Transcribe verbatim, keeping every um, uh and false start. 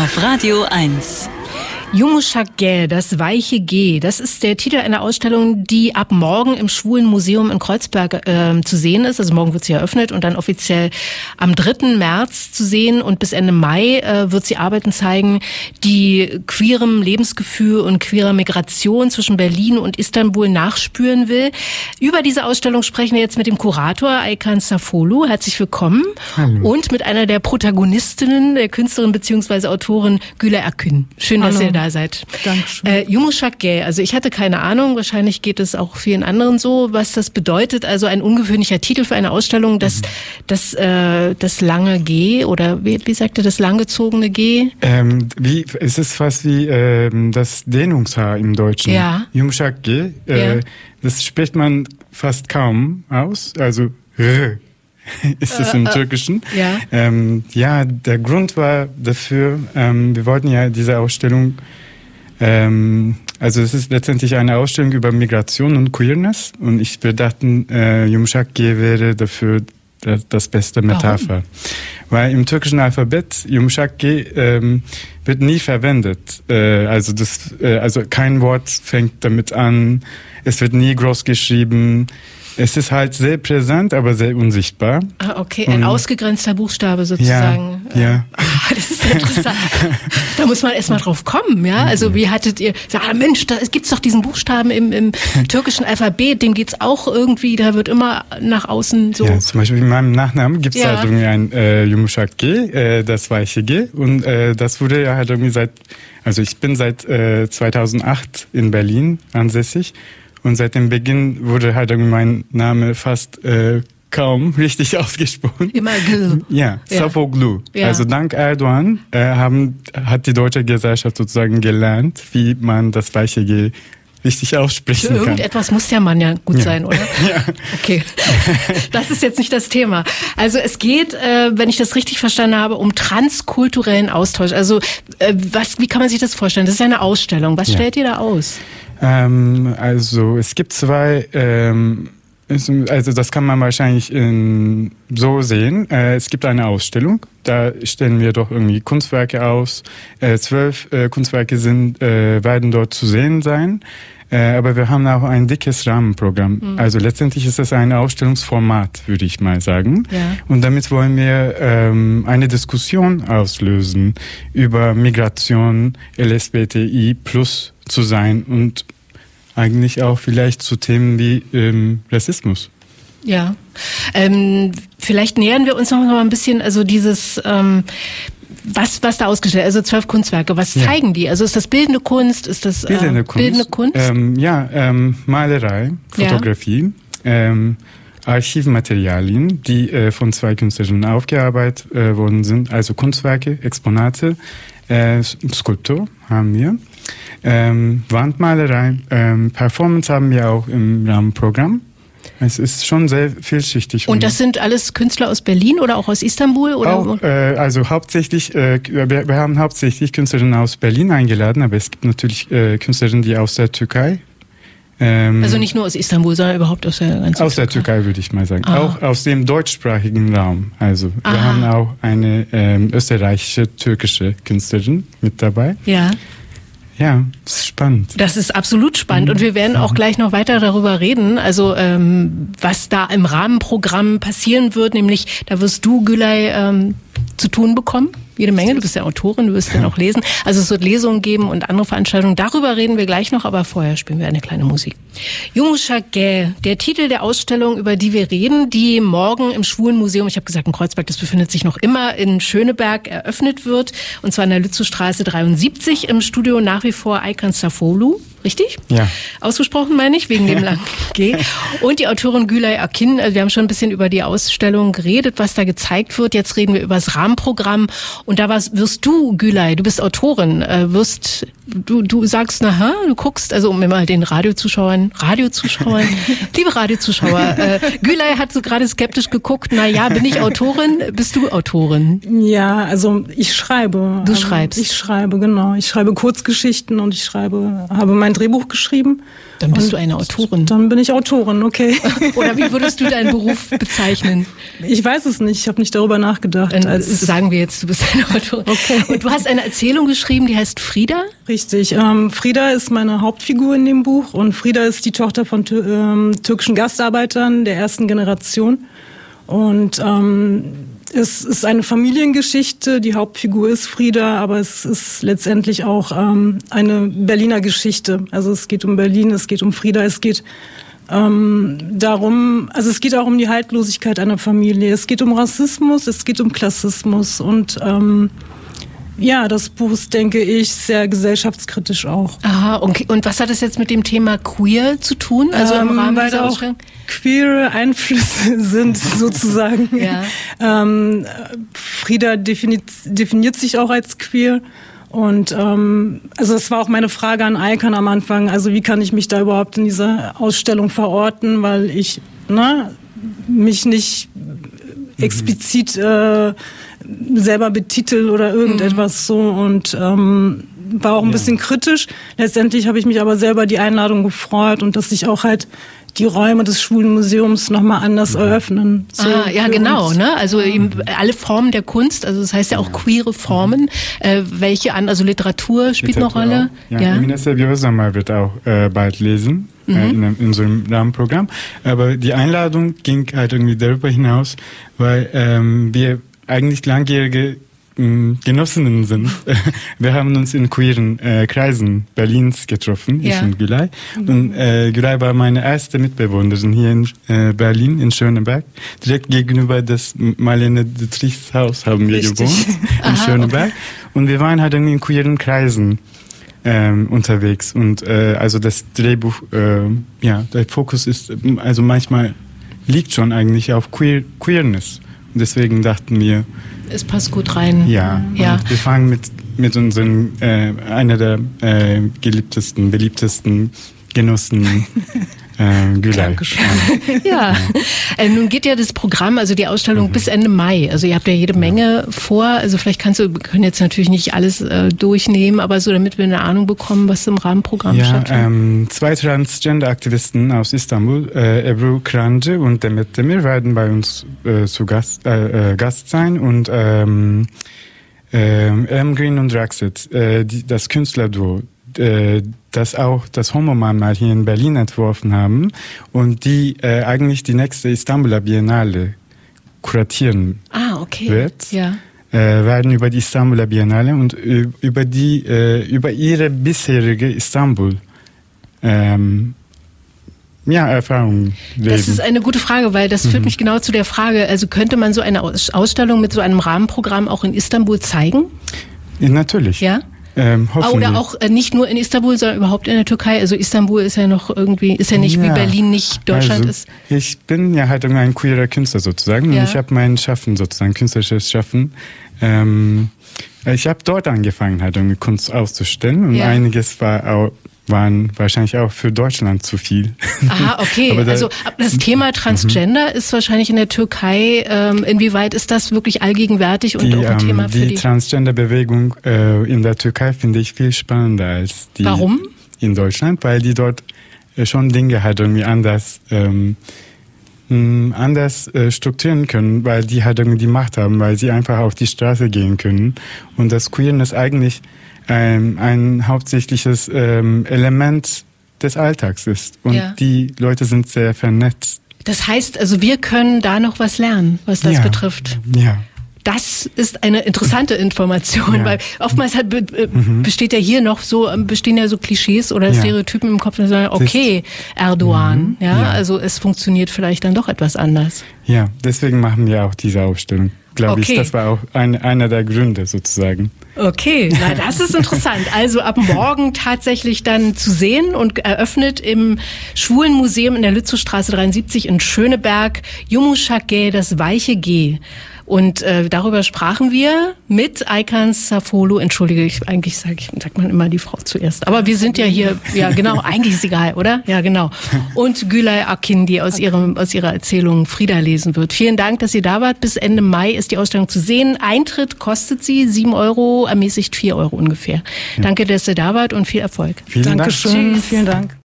auf Radio eins. Yumshak Ge, das weiche G, das ist der Titel einer Ausstellung, die ab morgen im Schwulen Museum in Kreuzberg äh, zu sehen ist. Also morgen wird sie eröffnet und dann offiziell am dritten März zu sehen. Und bis Ende Mai äh, wird sie Arbeiten zeigen, die queerem Lebensgefühl und queerer Migration zwischen Berlin und Istanbul nachspüren will. Über diese Ausstellung sprechen wir jetzt mit dem Kurator Aykan Safoglu. Herzlich willkommen. Hallo. Und mit einer der Protagonistinnen, der Künstlerin bzw. Autorin Gülay Akün. Schön, dass Hallo. ihr da seid. Dankeschön. Äh, Yumshak Ge, also ich hatte keine Ahnung, wahrscheinlich geht es auch vielen anderen so, was das bedeutet. Also ein ungewöhnlicher Titel für eine Ausstellung, das, mhm. das, äh, das lange G oder wie, wie sagt ihr, das langgezogene G? Ähm, wie, es ist fast wie ähm, das Dehnungshaar im Deutschen. Ja. Yumshak Ge, äh, ja. Das spricht man fast kaum aus, also R. ist es im äh, Türkischen. Äh, ja. Ähm, ja, der Grund war dafür, ähm, wir wollten ja diese Ausstellung, ähm, also es ist letztendlich eine Ausstellung über Migration und Queerness und ich, wir dachten, äh, Yumshak Ge wäre dafür das, das beste Metapher. Warum? Weil im türkischen Alphabet Yumshak Ge ähm, wird nie verwendet. Äh, also, das, äh, also kein Wort fängt damit an, es wird nie groß geschrieben. Es ist halt sehr präsent, aber sehr unsichtbar. Ah, okay, ein und ausgegrenzter Buchstabe sozusagen. Ja, ja. Ah, das ist interessant. Da muss man erst mal drauf kommen, ja? Also wie hattet ihr, ah Mensch, da gibt's doch diesen Buchstaben im, im türkischen Alphabet, dem geht's auch irgendwie, da wird immer nach außen so. Ja, zum Beispiel in meinem Nachnamen gibt's ja. halt irgendwie ein äh, Yumshak Ge, äh, das weiche G. Und äh, das wurde ja halt irgendwie seit, also ich bin seit äh, zweitausendacht in Berlin ansässig. Und seit dem Beginn wurde halt irgendwie mein Name fast äh, kaum richtig ausgesprochen. Immer Gül. Ja, ja. Safoglu. Ja. Also dank Erdogan äh, haben, hat die deutsche Gesellschaft sozusagen gelernt, wie man das weiche G richtig aussprechen Für kann. Irgendetwas muss der Mann ja gut ja. sein, oder? Ja. Okay, das ist jetzt nicht das Thema. Also es geht, äh, wenn ich das richtig verstanden habe, um transkulturellen Austausch. Also äh, was, wie kann man sich das vorstellen? Das ist ja eine Ausstellung. Was ja. stellt ihr da aus? Ähm, also es gibt zwei, ähm, also das kann man wahrscheinlich in, so sehen. Äh, es gibt eine Ausstellung, da stellen wir doch irgendwie Kunstwerke aus. Äh, zwölf äh, Kunstwerke sind, äh, werden dort zu sehen sein. Äh, aber wir haben auch ein dickes Rahmenprogramm. Mhm. Also letztendlich ist das ein Ausstellungsformat, würde ich mal sagen. Ja. Und damit wollen wir ähm, eine Diskussion auslösen über Migration, L S B T I plus zu sein und eigentlich auch vielleicht zu Themen wie ähm, Rassismus. Ja, ähm, vielleicht nähern wir uns noch mal ein bisschen, also dieses, ähm, was was da ausgestellt, also zwölf Kunstwerke, was ja. zeigen die? Also ist das bildende Kunst, ist das äh, bildende Kunst? Bildende Kunst? Ähm, ja, ähm, Malerei, Fotografie, ja. ähm, Archivmaterialien, die äh, von zwei Künstlerinnen aufgearbeitet äh, worden sind, also Kunstwerke, Exponate, äh, Skulptur haben wir. Ähm, Wandmalerei, ähm, Performance haben wir auch im Rahmenprogramm. Es ist schon sehr vielschichtig. Und das sind alles Künstler aus Berlin oder auch aus Istanbul? Oder? Auch, äh, also hauptsächlich, äh, wir, wir haben hauptsächlich Künstlerinnen aus Berlin eingeladen, aber es gibt natürlich äh, Künstlerinnen, die aus der Türkei. Ähm, also nicht nur aus Istanbul, sondern überhaupt aus der ganzen Aus Türkei. der Türkei, würde ich mal sagen. Ah. Auch aus dem deutschsprachigen Raum. Also Aha. wir haben auch eine ähm, österreichische, türkische Künstlerin mit dabei. Ja. Ja, das ist spannend. Das ist absolut spannend und wir werden auch gleich noch weiter darüber reden, also ähm, was da im Rahmenprogramm passieren wird, nämlich da wirst du, Gülay, ähm, zu tun bekommen. Jede Menge, du bist ja Autorin, du wirst dann auch lesen. Also es wird Lesungen geben und andere Veranstaltungen. Darüber reden wir gleich noch, aber vorher spielen wir eine kleine Musik. Yumshak Ge, der Titel der Ausstellung, über die wir reden, die morgen im Schwulen Museum, ich habe gesagt in Kreuzberg, das befindet sich noch immer in Schöneberg, eröffnet wird. Und zwar in der Lützowstraße dreiundsiebzig, im Studio nach wie vor Aykan Safoglu. Richtig? Ja. Ausgesprochen meine ich, wegen dem langen G. Und die Autorin Gülay Akün, also wir haben schon ein bisschen über die Ausstellung geredet, was da gezeigt wird. Jetzt reden wir über das Rahmenprogramm. Und da wirst du, Gülay, du bist Autorin, äh, wirst, du, du sagst, na, du guckst, also um immer den Radiozuschauern, Radiozuschauern, liebe Radiozuschauer, äh, Gülay hat so gerade skeptisch geguckt, na ja, bin ich Autorin, bist du Autorin? Ja, also ich schreibe. Du also schreibst? Ich schreibe, genau. Ich schreibe Kurzgeschichten und ich schreibe, habe mein Drehbuch geschrieben Dann bist Und du eine Autorin. Dann bin ich Autorin, okay. Oder wie würdest du deinen Beruf bezeichnen? Ich weiß es nicht, ich habe nicht darüber nachgedacht. Dann Also, sagen wir jetzt, du bist eine Autorin. Okay. Und du hast eine Erzählung geschrieben, die heißt Frida? Richtig. Ähm, Frida ist meine Hauptfigur in dem Buch und Frida ist die Tochter von ähm, türkischen Gastarbeitern der ersten Generation. Und ähm, es ist eine Familiengeschichte, die Hauptfigur ist Frida, aber es ist letztendlich auch ähm, eine Berliner Geschichte. Also es geht um Berlin, es geht um Frida, es geht ähm, darum, also es geht auch um die Haltlosigkeit einer Familie, es geht um Rassismus, es geht um Klassismus und ähm, ja, das Buch ist, denke ich, sehr gesellschaftskritisch auch. Aha, okay. Und was hat das jetzt mit dem Thema queer zu tun? Also im ähm, Rahmen weil dieser da auch Ausstellung? queere Einflüsse sind sozusagen. Ja. ähm, Frida definiert, definiert sich auch als queer. Und ähm, also das war auch meine Frage an Aykan am Anfang. Also wie kann ich mich da überhaupt in dieser Ausstellung verorten, weil ich ne, mich nicht explizit äh, selber betitel oder irgendetwas so und ähm, war auch ein ja. bisschen kritisch. Letztendlich habe ich mich aber selber die Einladung gefreut und dass sich auch halt die Räume des Schwulen Museums nochmal anders ja. eröffnen. So ah, ja, genau. Uns. Ne? Also eben alle Formen der Kunst, also das heißt ja auch queere Formen. Äh, welche an, also Literatur spielt Literatur eine Rolle? Auch. Ja, ja. Emine Sevilla wird auch äh, bald lesen. Mhm. Äh, in, in so einem Rahmenprogramm. Aber die Einladung ging halt irgendwie darüber hinaus, weil ähm, wir eigentlich langjährige mh, Genossinnen sind. Wir haben uns in queeren äh, Kreisen Berlins getroffen, ja. ich und Gülay. Mhm. Und äh, Gülay war meine erste Mitbewohnerin hier in äh, Berlin, in Schöneberg. Direkt gegenüber des Marlene Dietrichs Haus haben wir Richtig. gewohnt, in Aha, Schöneberg. Okay. Und wir waren halt irgendwie in queeren Kreisen ähm, unterwegs. Und äh, also das Drehbuch, äh, ja, der Fokus ist, also manchmal liegt schon eigentlich auf Queer, Queerness. Und deswegen dachten wir, es passt gut rein. Ja, ja. Und wir fangen mit, mit unseren, äh, einer der äh, geliebtesten, beliebtesten Genossen, äh, Gülay. Ja, äh, nun geht ja das Programm, also die Ausstellung mhm. bis Ende Mai. Also ihr habt ja jede Menge ja. vor. Also vielleicht kannst du, wir können jetzt natürlich nicht alles äh, durchnehmen, aber so, damit wir eine Ahnung bekommen, was im Rahmenprogramm ja, stattfindet. Ähm, zwei Transgender-Aktivisten aus Istanbul, äh, Ebru Kranjı und Demet Demir, werden bei uns äh, zu Gast, äh, äh, Gast sein und ähm, äh, M. Green und Raxit, äh, die, das Künstlerduo, äh, das auch das Homoman mal hier in Berlin entworfen haben und die äh, eigentlich die nächste Istanbuler Biennale kuratieren ah, okay. wird, ja. äh, werden über die Istanbuler Biennale und äh, über die äh, über ihre bisherige Istanbul ähm, ja, Erfahrungen reden. Das ist eine gute Frage, weil das mhm. führt mich genau zu der Frage, also könnte man so eine Ausstellung mit so einem Rahmenprogramm auch in Istanbul zeigen? Ja, natürlich. Ja? Ähm, Oder auch äh, nicht nur in Istanbul, sondern überhaupt in der Türkei. Also Istanbul ist ja noch irgendwie, ist ja nicht ja. wie Berlin nicht Deutschland also, ist. Ich bin ja halt ein queerer Künstler sozusagen ja. und ich habe mein Schaffen sozusagen, künstlerisches Schaffen. Ähm, ich habe dort angefangen halt irgendwie Kunst auszustellen und ja. einiges war auch waren wahrscheinlich auch für Deutschland zu viel. Aha, okay. Da, also das Thema Transgender mhm. ist wahrscheinlich in der Türkei, ähm, inwieweit ist das wirklich allgegenwärtig und die, auch ein Thema ähm, für die... Die Transgender-Bewegung äh, in der Türkei finde ich viel spannender als die Warum? in Deutschland, weil die dort äh, schon Dinge halt irgendwie anders ähm, mh, anders äh, strukturieren können, weil die halt irgendwie die Macht haben, weil sie einfach auf die Straße gehen können. Und das Queeren ist eigentlich ein, ein hauptsächliches ähm, Element des Alltags ist. Und ja. die Leute sind sehr vernetzt. Das heißt, also wir können da noch was lernen, was das ja. betrifft. Ja. Das ist eine interessante Information, ja. weil oftmals hat, be, mhm. besteht ja hier noch so, bestehen ja so Klischees oder ja. Stereotypen im Kopf, die sagen, okay, Erdogan, mhm. ja, ja, also es funktioniert vielleicht dann doch etwas anders. Ja, deswegen machen wir auch diese Ausstellung, glaube okay. ich. Das war auch ein, einer der Gründe sozusagen. Okay, na das ist interessant. Also ab morgen tatsächlich dann zu sehen und eröffnet im Schwulen Museum in der Lützowstraße dreiundsiebzig in Schöneberg, Yumuşak, das weiche G. Und äh, darüber sprachen wir mit Aykan Safolu. Entschuldige, ich eigentlich sage ich, sagt man immer die Frau zuerst. Aber wir sind ja hier, ja genau, eigentlich ist egal, oder? Ja, genau. Und Gülay Akin, die aus ihrem aus ihrer Erzählung Frida lesen wird. Vielen Dank, dass ihr da wart. Bis Ende Mai ist die Ausstellung zu sehen. Eintritt kostet sie sieben Euro, ermäßigt vier Euro ungefähr. Ja. Danke, dass ihr da wart und viel Erfolg. Vielen Dankeschön. Dank. Tschüss. Vielen Dank.